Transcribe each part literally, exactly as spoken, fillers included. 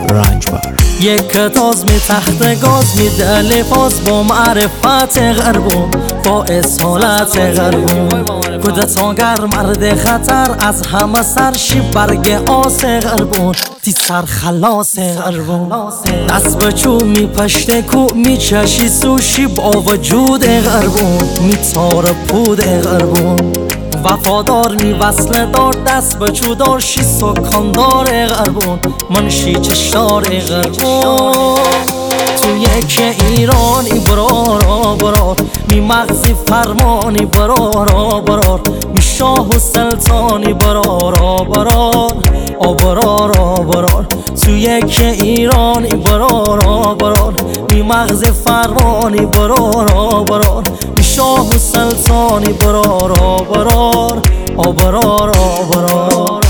رنجبر. یک تاز می تخت گاز می دل باز با معرفت غربون، با اصالت غربون. کودتاگر مرد خطر از همه سرشی برگ آس غربون، تی سر خلاص غربون. دست به چوب می پشت کو می چشی سوشی با وجود غربون، می تار پود غربون. وفادار می وصل دار دست به چودار شی سکاندار غربون، منشی چشدار غربون. تو یک ایرانی برارا برار، می مغزی فرمانی برارا برار، می شاه و سلطانی برارا برار، آبرارا برار. تو یک ایرانی برارا برار، می مغز فرمانی برارا برار، می شاه و سلطانی برارا برار، آبرارا برار.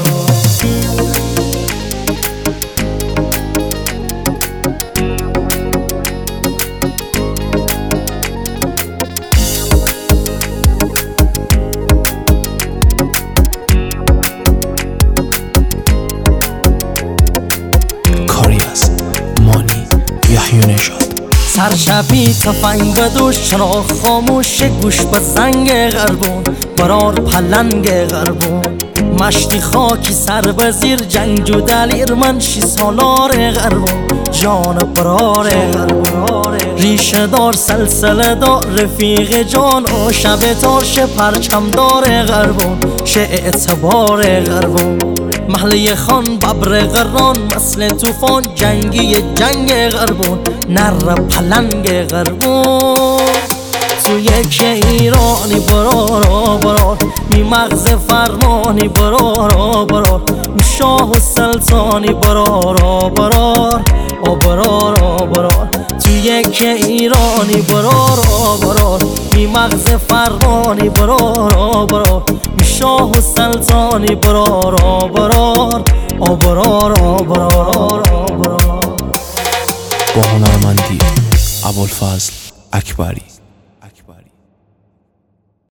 سرشبی تفنگ بدوش چرا خاموش گوش به زنگ غربون، برار پلنگ غربون. مشتی خاکی سر به زیر جنگجو دلیر منشی سالار غربون، جان برار غربون. ریشه دار سلسله دار رفیق جان و شب تارش پرچم دار غربون، شه اعتبار غربون. محله خان ببر غران مثل توفان جنگی جنگ غربون، نر پلنگ غربون. تو یک ایرانی برارا برار، می مغز فرمانی برارا برار، می شاه و سلطانی برارا برار، آبرارا برار. تو یک ایرانی برارا برار، می مغز فرمانی برارا برار، می شاه و سلطانی برارا برار، آبرارا برار. با هنرمندی ابوالفضل اکبری.